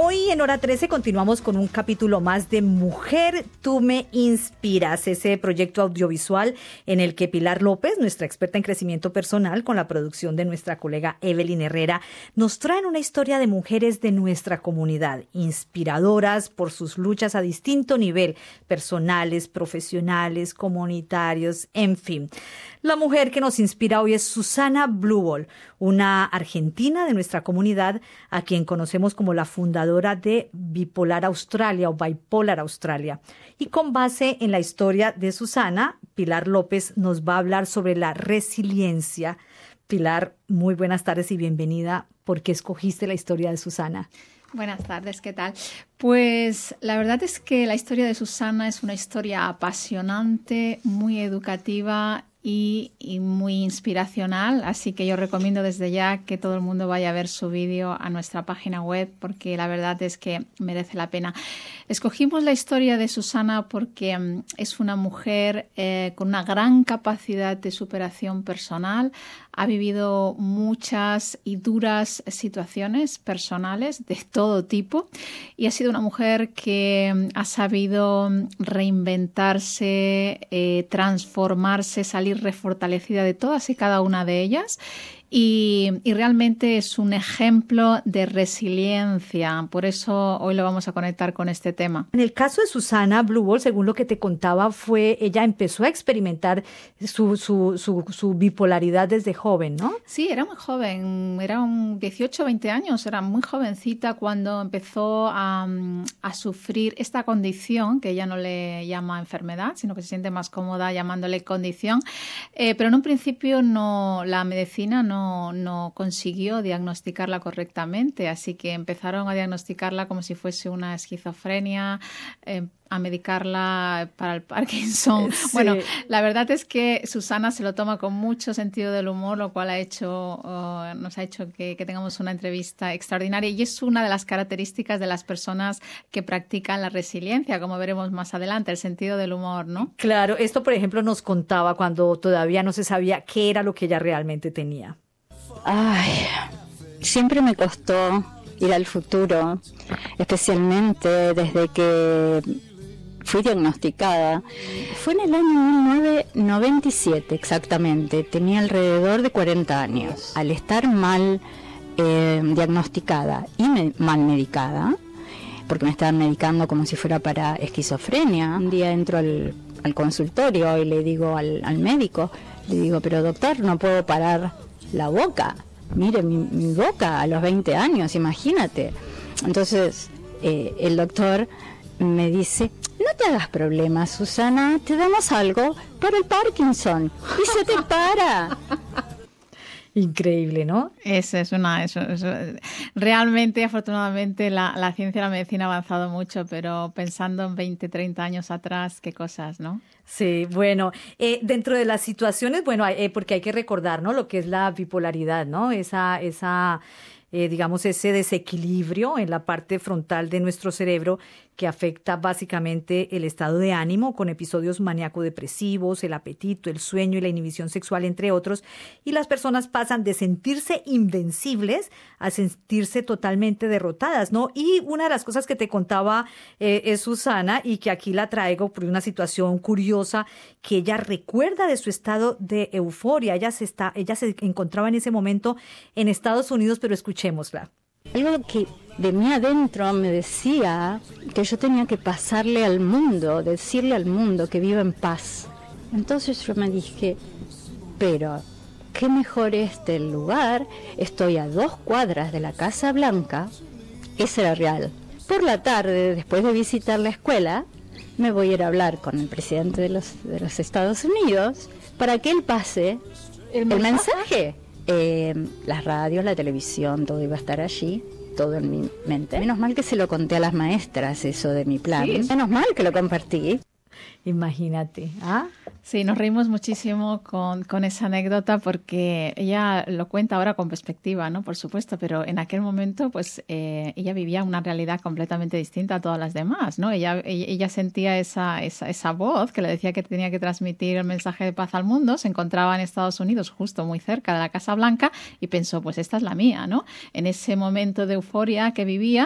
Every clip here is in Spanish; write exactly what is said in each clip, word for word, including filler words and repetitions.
Hoy en Hora trece continuamos con un capítulo más de Mujer, tú me inspiras, ese proyecto audiovisual en el que Pilar López, nuestra experta en crecimiento personal, con la producción de nuestra colega Evelyn Herrera, nos traen una historia de mujeres de nuestra comunidad, inspiradoras por sus luchas a distinto nivel, personales, profesionales, comunitarios, en fin. La mujer que nos inspira hoy es Susana Blubol, una argentina de nuestra comunidad, a quien conocemos como la fundadora de Bipolar Australia o Bipolar Australia. Y con base en la historia de Susana, Pilar López nos va a hablar sobre la resiliencia. Pilar, muy buenas tardes y bienvenida. ¿Por qué escogiste la historia de Susana? Buenas tardes, ¿qué tal? Pues la verdad es que la historia de Susana es una historia apasionante, muy educativa y, y muy inspiracional, así que yo recomiendo desde ya que todo el mundo vaya a ver su vídeo a nuestra página web porque la verdad es que merece la pena. Escogimos la historia de Susana porque um, es una mujer eh, con una gran capacidad de superación personal, ha vivido muchas y duras situaciones personales de todo tipo y ha sido una mujer que um, ha sabido reinventarse, eh, transformarse, salir refortalecida de todas y cada una de ellas y, y realmente es un ejemplo de resiliencia. Por eso hoy lo vamos a conectar con este tema. En el caso de Susana Blubol, según lo que te contaba, fue ella empezó a experimentar su, su, su, su bipolaridad desde joven, ¿no? Sí, era muy joven, era un dieciocho, veinte años, era muy jovencita cuando empezó a, a sufrir esta condición, que ella no le llama enfermedad, sino que se siente más cómoda llamándole condición, eh, pero en un principio no, la medicina no No, no consiguió diagnosticarla correctamente, así que empezaron a diagnosticarla como si fuese una esquizofrenia, eh, a medicarla para el Parkinson. Sí. Bueno, la verdad es que Susana se lo toma con mucho sentido del humor, lo cual ha hecho, uh, nos ha hecho que, que tengamos una entrevista extraordinaria y es una de las características de las personas que practican la resiliencia, como veremos más adelante, el sentido del humor, ¿no? Claro, esto por ejemplo nos contaba cuando todavía no se sabía qué era lo que ella realmente tenía. Ay, siempre me costó ir al futuro, especialmente desde que fui diagnosticada. Fue en el año mil novecientos noventa y siete exactamente, tenía alrededor de cuarenta años. Al estar mal eh, diagnosticada y me, mal medicada, porque me estaban medicando como si fuera para esquizofrenia, un día entro al, al consultorio y le digo al, al médico, le digo, pero doctor, no puedo parar la boca, mire mi, mi boca a los veinte años, imagínate. Entonces eh, el doctor me dice, no te hagas problemas, Susana, te damos algo para el Parkinson y se te para. Increíble, ¿no? Eso es una... Eso, eso, realmente, afortunadamente, la, la ciencia y la medicina ha avanzado mucho, pero pensando en veinte, treinta años atrás, qué cosas, ¿no? Sí, bueno, eh, dentro de las situaciones, bueno, eh, porque hay que recordar, ¿no? Lo que es la bipolaridad, ¿no? Esa, esa eh, digamos, ese desequilibrio en la parte frontal de nuestro cerebro que afecta básicamente el estado de ánimo con episodios maníaco-depresivos, el apetito, el sueño y la inhibición sexual, entre otros. Y las personas pasan de sentirse invencibles a sentirse totalmente derrotadas, ¿no? Y una de las cosas que te contaba eh, es Susana y que aquí la traigo por una situación curiosa que ella recuerda de su estado de euforia. Ella se, está, ella se encontraba en ese momento en Estados Unidos, pero escuchémosla. Algo que de mí adentro me decía que yo tenía que pasarle al mundo, decirle al mundo que viva en paz. Entonces yo me dije, pero qué mejor este lugar, estoy a dos cuadras de la Casa Blanca, ese era real. Por la tarde, después de visitar la escuela, me voy a ir a hablar con el presidente de los, de los Estados Unidos para que él pase el, el mensaje. Eh, las radios, la televisión, todo iba a estar allí, todo en mi mente. Menos mal que se lo conté a las maestras, eso de mi plan. ¿Sí? Menos mal que lo compartí. Imagínate, ¿ah? Sí, nos reímos muchísimo con, con esa anécdota porque ella lo cuenta ahora con perspectiva, ¿no? Por supuesto, pero en aquel momento, pues, eh, ella vivía una realidad completamente distinta a todas las demás, ¿no? Ella, ella, ella sentía esa, esa, esa voz que le decía que tenía que transmitir el mensaje de paz al mundo, se encontraba en Estados Unidos, justo muy cerca de la Casa Blanca, y pensó, pues esta es la mía, ¿no? En ese momento de euforia que vivía,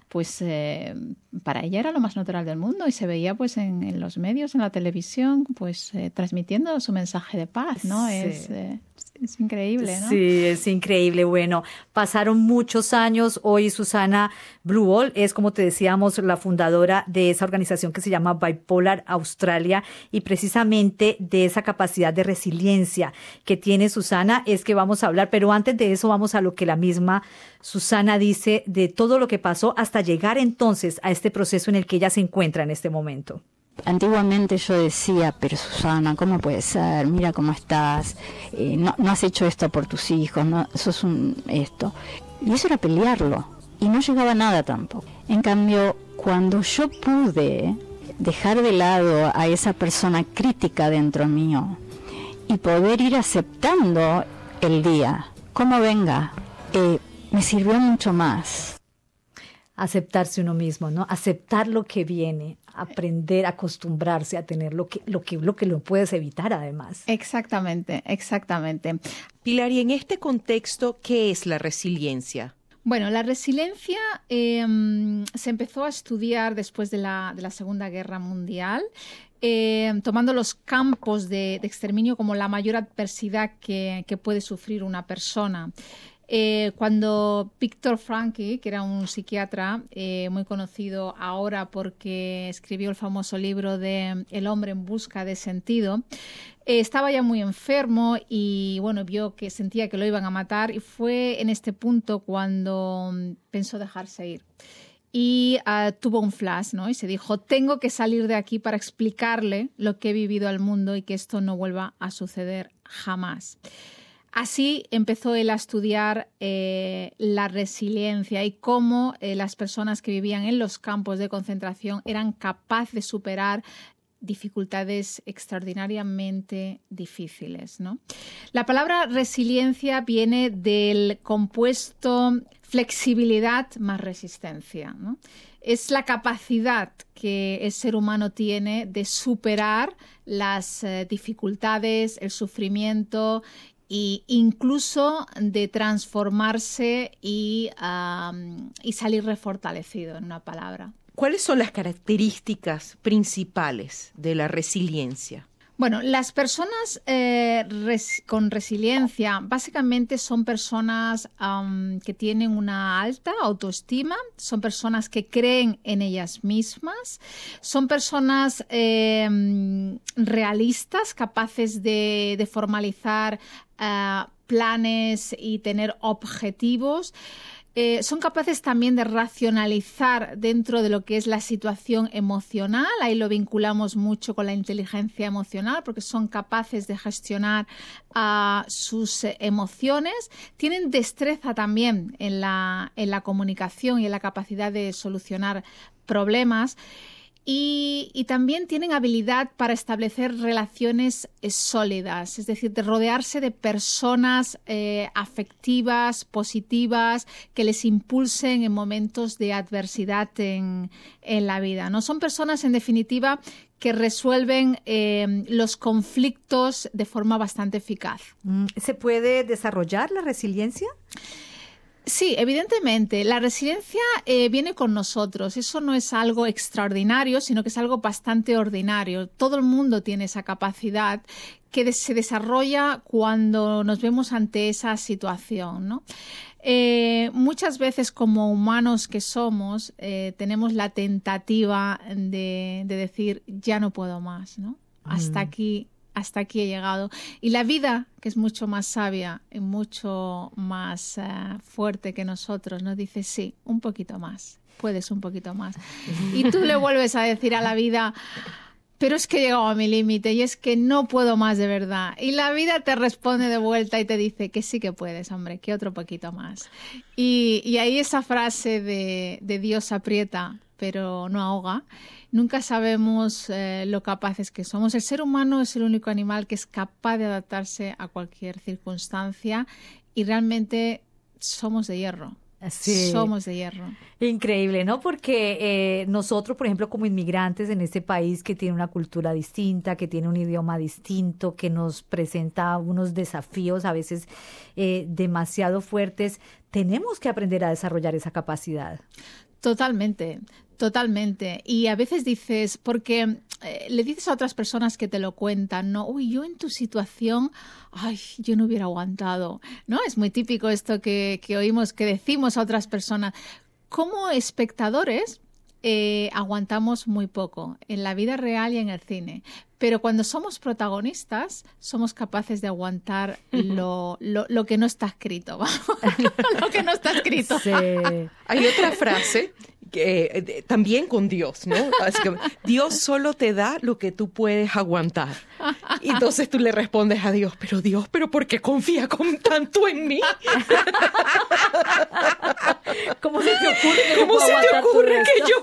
pues eh, para ella era lo más natural del mundo y se veía pues en, en los medios, en la televisión, pues eh, transmitiendo su mensaje de paz, ¿no? Sí. Es, eh, es increíble, ¿no? Sí, es increíble. Bueno, pasaron muchos años. Hoy Susana Bluewall es, como te decíamos, la fundadora de esa organización que se llama Bipolar Australia, y precisamente de esa capacidad de resiliencia que tiene Susana es que vamos a hablar. Pero antes de eso vamos a lo que la misma Susana dice de todo lo que pasó hasta llegar entonces a este proceso en el que ella se encuentra en este momento. Antiguamente yo decía, pero Susana, ¿cómo puede ser? Mira cómo estás, eh, no, no has hecho esto por tus hijos, no, sos un esto. Y eso era pelearlo, y no llegaba a nada tampoco. En cambio, cuando yo pude dejar de lado a esa persona crítica dentro mío y poder ir aceptando el día, como venga, eh, me sirvió mucho más. Aceptarse uno mismo, ¿no? Aceptar lo que viene, aprender a acostumbrarse a tener lo que lo que lo que lo puedes evitar además. Exactamente, exactamente. Pilar, y en este contexto, ¿qué es la resiliencia? Bueno, la resiliencia eh, se empezó a estudiar después de la, de la Segunda Guerra Mundial, eh, tomando los campos de, de exterminio como la mayor adversidad que, que puede sufrir una persona. Eh, cuando Viktor Frankl, que era un psiquiatra eh, muy conocido ahora porque escribió el famoso libro de El hombre en busca de sentido, eh, estaba ya muy enfermo y bueno, vio que sentía que lo iban a matar, y fue en este punto cuando pensó dejarse ir. Y uh, tuvo un flash, ¿no? Y se dijo, tengo que salir de aquí para explicarle lo que he vivido al mundo y que esto no vuelva a suceder jamás. Así empezó él a estudiar eh, la resiliencia y cómo eh, las personas que vivían en los campos de concentración eran capaces de superar dificultades extraordinariamente difíciles, ¿no? La palabra resiliencia viene del compuesto flexibilidad más resistencia, ¿no? Es la capacidad que el ser humano tiene de superar las eh, dificultades, el sufrimiento, e incluso de transformarse y, um, y salir refortalecido, en una palabra. ¿Cuáles son las características principales de la resiliencia? Bueno, las personas eh, res, con resiliencia básicamente son personas um, que tienen una alta autoestima, son personas que creen en ellas mismas, son personas eh, realistas, capaces de, de formalizar uh, planes y tener objetivos. Eh, son capaces también de racionalizar dentro de lo que es la situación emocional. Ahí lo vinculamos mucho con la inteligencia emocional, porque son capaces de gestionar uh, sus eh, emociones. Tienen destreza también en la, en la comunicación y en la capacidad de solucionar problemas. Y, y también tienen habilidad para establecer relaciones eh, sólidas, es decir, de rodearse de personas eh, afectivas, positivas, que les impulsen en momentos de adversidad en, en la vida, ¿no? Son personas, en definitiva, que resuelven eh, los conflictos de forma bastante eficaz. ¿Se puede desarrollar la resiliencia? Sí, evidentemente. La resiliencia eh, viene con nosotros. Eso no es algo extraordinario, sino que es algo bastante ordinario. Todo el mundo tiene esa capacidad que se desarrolla cuando nos vemos ante esa situación, ¿no? Eh, muchas veces, como humanos que somos, eh, tenemos la tentativa de, de decir, ya no puedo más, ¿no? Hasta mm. aquí. Hasta aquí he llegado. Y la vida, que es mucho más sabia y mucho más uh, fuerte que nosotros, nos dice, sí, un poquito más, puedes un poquito más. Y tú le vuelves a decir a la vida, pero es que he llegado a mi límite y es que no puedo más de verdad. Y la vida te responde de vuelta y te dice que sí que puedes, hombre, que otro poquito más. Y, y ahí esa frase de, de Dios aprieta, pero no ahoga. Nunca sabemos eh, lo capaces que somos. El ser humano es el único animal que es capaz de adaptarse a cualquier circunstancia y realmente somos de hierro. Sí. Somos de hierro. Increíble, ¿no? Porque eh, nosotros, por ejemplo, como inmigrantes en este país que tiene una cultura distinta, que tiene un idioma distinto, que nos presenta unos desafíos a veces eh, demasiado fuertes, tenemos que aprender a desarrollar esa capacidad. Totalmente, totalmente. Y a veces dices, porque eh, le dices a otras personas que te lo cuentan, ¿no? Uy, yo en tu situación, ay, yo no hubiera aguantado, ¿no? Es muy típico esto que, que oímos, que decimos a otras personas. Como espectadores, eh, aguantamos muy poco en la vida real y en el cine. Pero cuando somos protagonistas, somos capaces de aguantar lo, lo, lo que no está escrito, ¿vamos? Lo que no está escrito. Sí. Hay otra frase que, eh, también con Dios, ¿no? Así que Dios solo te da lo que tú puedes aguantar. Y entonces tú le respondes a Dios, pero Dios, ¿pero por qué confía con tanto en mí? ¿Cómo se te ocurre que, ¿Cómo no puedo se te aguantar todo ocurre que esto?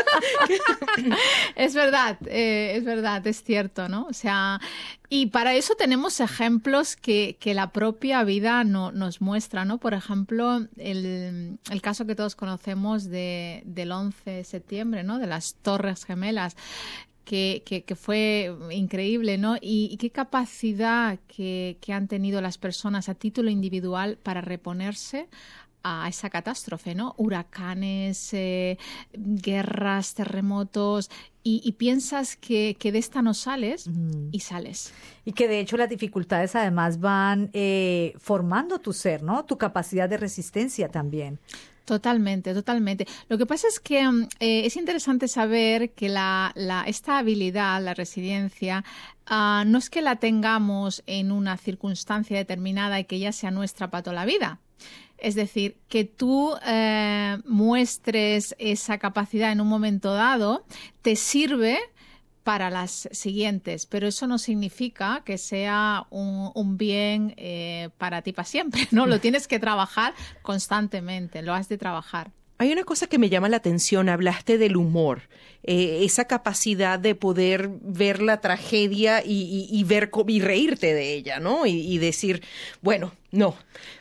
yo pueda? Es verdad, eh, es verdad, es cierto, ¿no? O sea, y para eso tenemos ejemplos que, que la propia vida no, nos muestra, ¿no? Por ejemplo, el, el caso que todos conocemos de, del once de septiembre, ¿no? De las Torres Gemelas. Que, que, que fue increíble, ¿no? Y, y qué capacidad que, que han tenido las personas a título individual para reponerse a esa catástrofe, ¿no? Huracanes, eh, guerras, terremotos, y, y piensas que, que de esta no sales Mm. y sales. Y que de hecho las dificultades además van eh, formando tu ser, ¿no? Tu capacidad de resistencia también. Totalmente, totalmente. Lo que pasa es que eh, es interesante saber que la, la, esta habilidad, la resiliencia, uh, no es que la tengamos en una circunstancia determinada y que ya sea nuestra para toda la vida. Es decir, que tú eh, muestres esa capacidad en un momento dado te sirve para las siguientes, pero eso no significa que sea un, un bien eh, para ti para siempre, ¿no? Lo tienes que trabajar constantemente, lo has de trabajar. Hay una cosa que me llama la atención, hablaste del humor, eh, esa capacidad de poder ver la tragedia y, y, y ver y reírte de ella, ¿no? Y, y decir, bueno, no.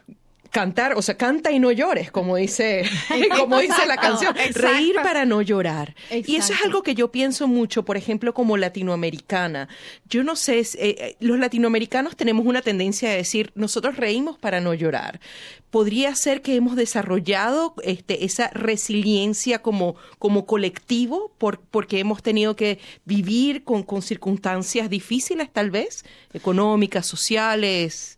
Cantar, o sea, canta y no llores, como dice, como dice la canción. Exacto. Reír para no llorar. Exacto. Y eso es algo que yo pienso mucho, por ejemplo, como latinoamericana. Yo no sé, eh, los latinoamericanos tenemos una tendencia a decir, nosotros reímos para no llorar. Podría ser que hemos desarrollado este, esa resiliencia como, como colectivo por, porque hemos tenido que vivir con, con circunstancias difíciles, tal vez, económicas, sociales.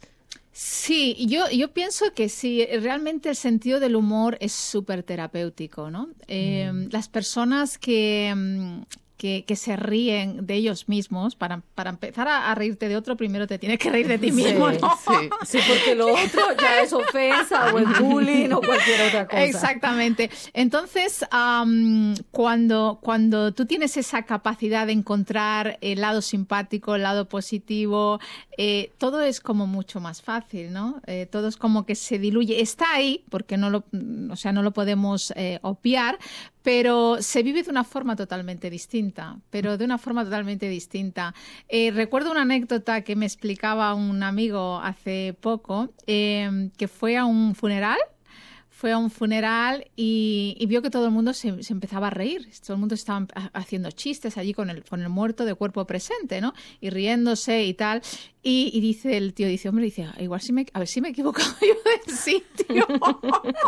Sí, yo, yo pienso que sí, realmente el sentido del humor es súper terapéutico, ¿no? Eh, mm. Las personas que, que, que se ríen de ellos mismos, para, para empezar a, a reírte de otro, primero te tienes que reír de ti mismo, Sí, ¿no? sí, sí, porque lo otro ya es ofensa o es bullying o cualquier otra cosa. Exactamente. Entonces, um, cuando, cuando tú tienes esa capacidad de encontrar el lado simpático, el lado positivo, eh, todo es como mucho más fácil, ¿no? Eh, todo es como que se diluye. Está ahí, porque no lo, o sea, no lo podemos eh, obviar, pero se vive de una forma totalmente distinta, pero de una forma totalmente distinta. Eh, recuerdo una anécdota que me explicaba un amigo hace poco, eh, que fue a un funeral, fue a un funeral y, y vio que todo el mundo se, se empezaba a reír. Todo el mundo estaba haciendo chistes allí con el, con el muerto de cuerpo presente, ¿no? Y riéndose y tal. Y, y dice el tío, dice, hombre, dice, igual si me, a ver si me he equivocado yo de sitio. A ver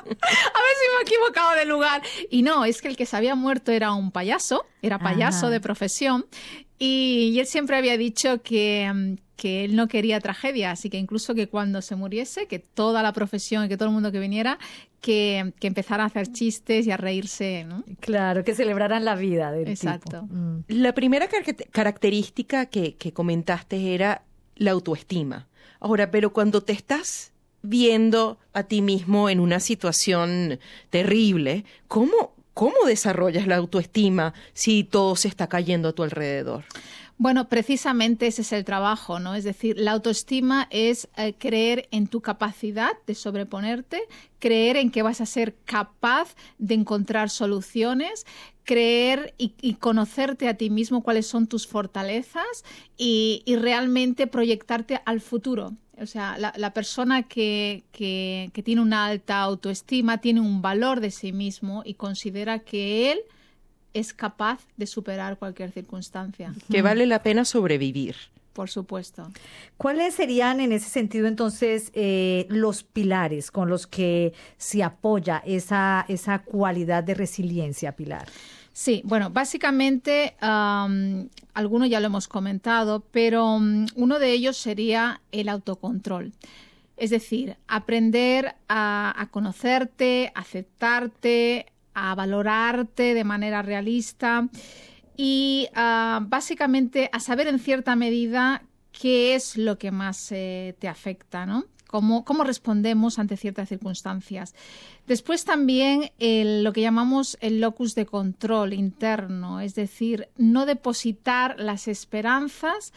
si me he equivocado de lugar. Y no, es que el que se había muerto era un payaso, era payaso Ajá. de profesión. Y, y él siempre había dicho que, que él no quería tragedia, así que incluso que cuando se muriese, que toda la profesión y que todo el mundo que viniera, que, que empezara a hacer chistes y a reírse, ¿no? Claro, que celebraran la vida del Exacto. tipo. Mm. La primera car- característica que, que comentaste era la autoestima. Ahora, pero cuando te estás viendo a ti mismo en una situación terrible, ¿cómo ¿Cómo desarrollas la autoestima si todo se está cayendo a tu alrededor? Bueno, precisamente ese es el trabajo, ¿no? Es decir, la autoestima es eh, creer en tu capacidad de sobreponerte, creer en que vas a ser capaz de encontrar soluciones, creer y, y conocerte a ti mismo cuáles son tus fortalezas y, y realmente proyectarte al futuro. O sea, la, la persona que, que, que tiene una alta autoestima tiene un valor de sí mismo y considera que él es capaz de superar cualquier circunstancia. Que vale la pena sobrevivir. Por supuesto. ¿Cuáles serían en ese sentido entonces eh, los pilares con los que se apoya esa, esa cualidad de resiliencia, Pilar? Sí, bueno, básicamente um, algunos ya lo hemos comentado, pero um, uno de ellos sería el autocontrol. Es decir, aprender a, a conocerte, a aceptarte, a valorarte de manera realista y uh, básicamente a saber en cierta medida qué es lo que más eh, te afecta, ¿no? Cómo, cómo respondemos ante ciertas circunstancias. Después también el, lo que llamamos el locus de control interno, es decir, no depositar las esperanzas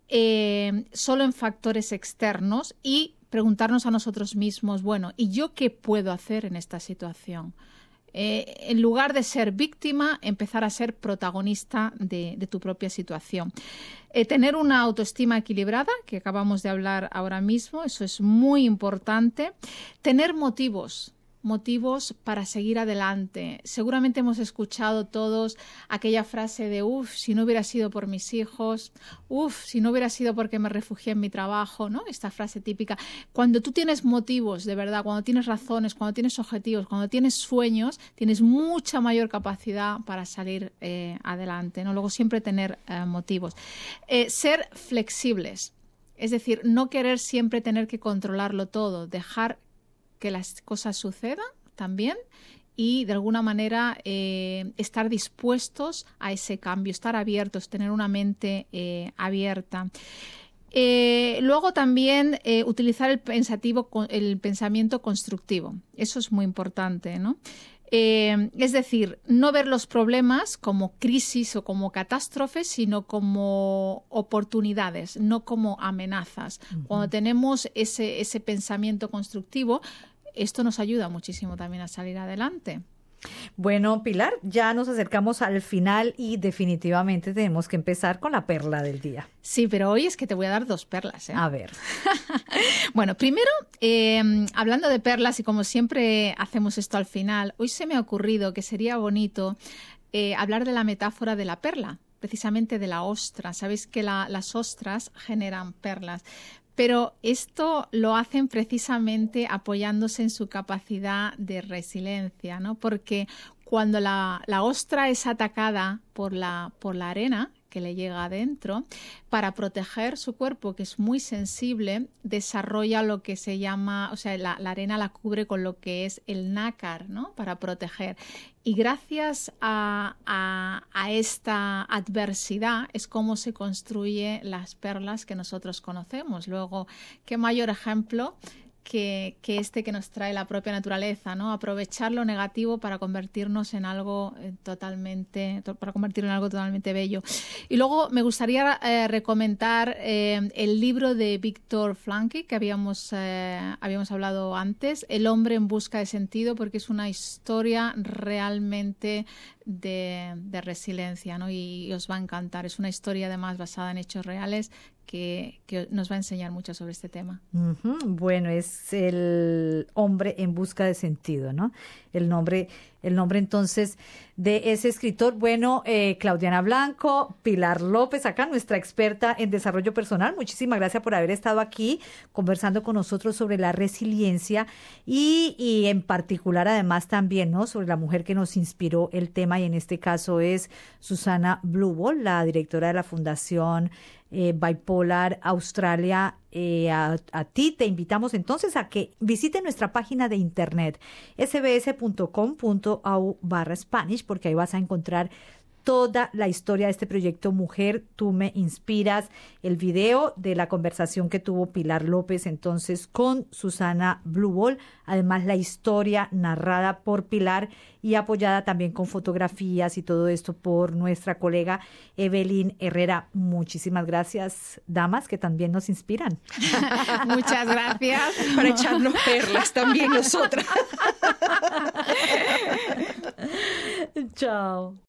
eh, solo en factores externos y preguntarnos a nosotros mismos, bueno, ¿y yo qué puedo hacer en esta situación? Eh, en lugar de ser víctima, empezar a ser protagonista de, de tu propia situación. Eh, tener una autoestima equilibrada, que acabamos de hablar ahora mismo, eso es muy importante. Tener motivos, motivos para seguir adelante. Seguramente hemos escuchado todos aquella frase de uff, si no hubiera sido por mis hijos, uff, si no hubiera sido porque me refugié en mi trabajo, ¿no? Esta frase típica. Cuando tú tienes motivos, de verdad, cuando tienes razones, cuando tienes objetivos, cuando tienes sueños, tienes mucha mayor capacidad para salir eh, adelante, ¿no? Luego siempre tener eh, motivos. Eh, ser flexibles, es decir, no querer siempre tener que controlarlo todo, dejar que las cosas sucedan también y de alguna manera eh, estar dispuestos a ese cambio, estar abiertos, tener una mente eh, abierta. Eh, luego también eh, utilizar el pensativo, el pensamiento constructivo. Eso es muy importante, ¿no? Eh, es decir, no ver los problemas como crisis o como catástrofes, sino como oportunidades, no como amenazas. Uh-huh. Cuando tenemos ese, ese pensamiento constructivo, esto nos ayuda muchísimo también a salir adelante. Bueno, Pilar, ya nos acercamos al final y definitivamente tenemos que empezar con la perla del día. Sí, pero hoy es que te voy a dar dos perlas, ¿eh? A ver. Bueno, primero, eh, hablando de perlas y como siempre hacemos esto al final, hoy se me ha ocurrido que sería bonito eh, hablar de la metáfora de la perla, precisamente de la ostra. Sabéis que la, las ostras generan perlas. Pero esto lo hacen precisamente apoyándose en su capacidad de resiliencia, ¿no? Porque cuando la, la ostra es atacada por la, por la arena que le llega adentro, para proteger su cuerpo, que es muy sensible, desarrolla lo que se llama, o sea, la, la arena la cubre con lo que es el nácar, ¿no? Para proteger. Y gracias a, a, a esta adversidad es como se construyen las perlas que nosotros conocemos. Luego, ¿qué mayor ejemplo que, que este que nos trae la propia naturaleza, ¿no? Aprovechar lo negativo para convertirnos en algo eh, totalmente, to, para convertirlo en algo totalmente bello. Y luego me gustaría eh, recomendar eh, el libro de Viktor Frankl que habíamos, eh, habíamos hablado antes, El hombre en busca de sentido, porque es una historia realmente de, de resiliencia, ¿no? Y, y os va a encantar. Es una historia además basada en hechos reales que, que nos va a enseñar mucho sobre este tema. Uh-huh. Bueno, es El hombre en busca de sentido, ¿no? El nombre, el nombre entonces de ese escritor. Bueno, eh, Claudiana Blanco, Pilar López, acá nuestra experta en desarrollo personal. Muchísimas gracias por haber estado aquí conversando con nosotros sobre la resiliencia y, y en particular además también, ¿no? Sobre la mujer que nos inspiró el tema y en este caso es Susana Blue, la directora de la Fundación Eh, Bipolar Australia. Eh, a, a ti te invitamos entonces a que visite nuestra página de internet s b s punto com punto a u barra Spanish, porque ahí vas a encontrar toda la historia de este proyecto Mujer, tú me inspiras, el video de la conversación que tuvo Pilar López entonces con Susana Blue, además la historia narrada por Pilar y apoyada también con fotografías y todo esto por nuestra colega Evelyn Herrera. Muchísimas gracias, damas, que también nos inspiran. Muchas gracias. Para echarnos perlas también nosotras. Chao.